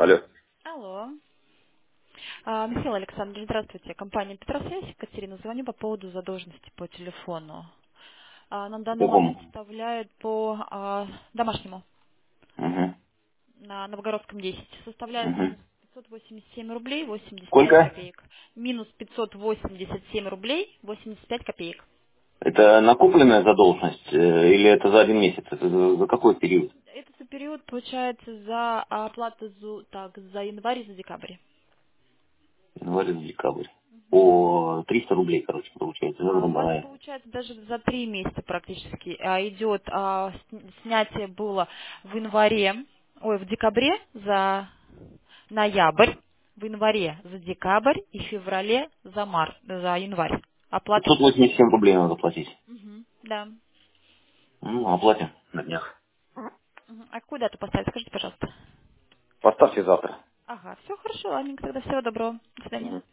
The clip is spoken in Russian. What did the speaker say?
Алло. Алло. Михаил Александрович, здравствуйте. Компания Петросвязь, Екатерина, звоню по поводу задолженности по телефону. На По данный момент какому? составляет по домашнему Угу. на Новогородском 10. Составляет Угу. минус 587 рублей 85 Сколько? копеек. Минус 587 рублей 85 копеек. Это накопленная задолженность или это за один месяц? Это за какой период? Это за период получается за оплату за январь и за декабрь. Январь, декабрь. По 300 рублей, короче, получается. Да, У грубо вас говоря. получается даже за 3 месяца практически идет снятие было в январе, в декабре за ноябрь, в январе за декабрь и в феврале за январь. Оплата идет. 587 рублей надо платить. Да. Ну, оплатим на днях. Мгм. А какую дату поставить? Скажите, пожалуйста. Поставьте завтра. Ага, все хорошо, ладненько, тогда всего доброго. До свидания. Мгм.